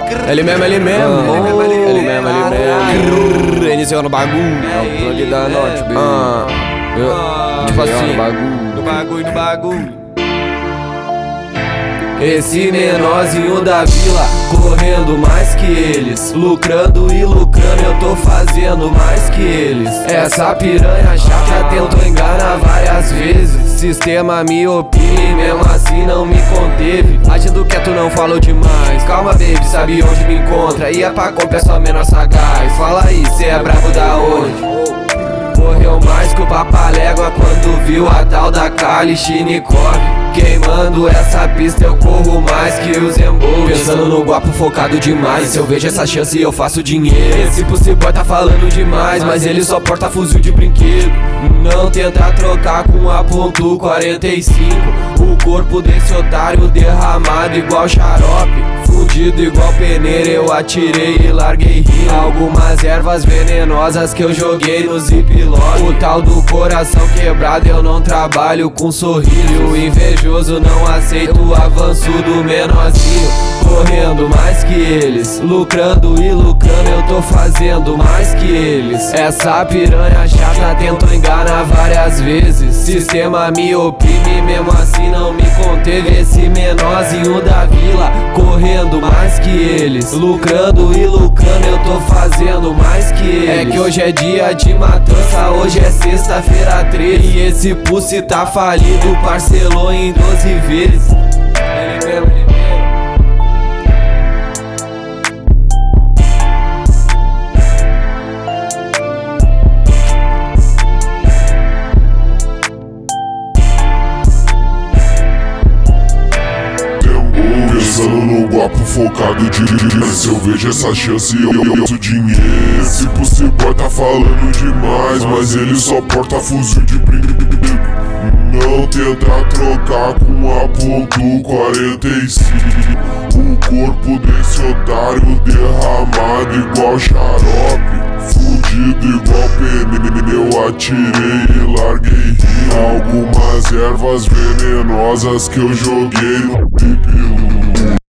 Ele mesmo, ele mesmo. Ele mesmo, ele mesmo. Iniciou no bagulho. É o plug da noite, baby. Tipo assim, no bagulho. esse menorzinho da vila, correndo mais que eles, lucrando e lucrando, eu tô fazendo mais que eles. Essa piranha chata tentou enganar várias vezes, sistema me oprime, mesmo assim não me conteve. Agindo quieto não falou demais, calma baby, sabe onde me encontra. Ia pra compra é só menor sagaz, fala aí, cê é brabo da onde? Correu mais que o Papalégua quando viu a tal da Kalishnikov. Queimando essa pista eu corro mais que o Zembold. Pensando no guapo focado demais, se eu vejo essa chance eu faço dinheiro. Esse pussy boy tá falando demais, mas ele só porta fuzil de brinquedo. Não tenta trocar com a ponto 45. O corpo desse otário derramado igual xarope, fudido igual peneira, eu atirei e larguei rindo. Algumas ervas venenosas que eu joguei no ziplock. O tal do coração quebrado, eu não trabalho com sorriso. O invejoso não aceita o avanço do menorzinho. Correndo mais que eles, lucrando e lucrando, eu tô fazendo mais que eles. Essa piranha chata tentou enganar várias vezes, sistema me oprime, mesmo assim não me conteve. Esse menorzinho da vila, correndo mais que eles, lucrando e lucrando, eu tô fazendo mais que eles. É que hoje é dia de matança, hoje é sexta-feira 13, e esse pussy tá falido, parcelou em 12 vezes. Ele mesmo, ele mesmo. Pensando no guapo focado de se eu vejo essa chance eu uso dinheiro. Esse pussy boy tá falando demais, mas ele só porta fuzil de brinquedo. Não tenta trocar com a ponto 45. O corpo desse otário derramado igual xarope, fudido igual pneu, eu atirei e larguei rindo. Algumas ervas venenosas que eu joguei no pipilu.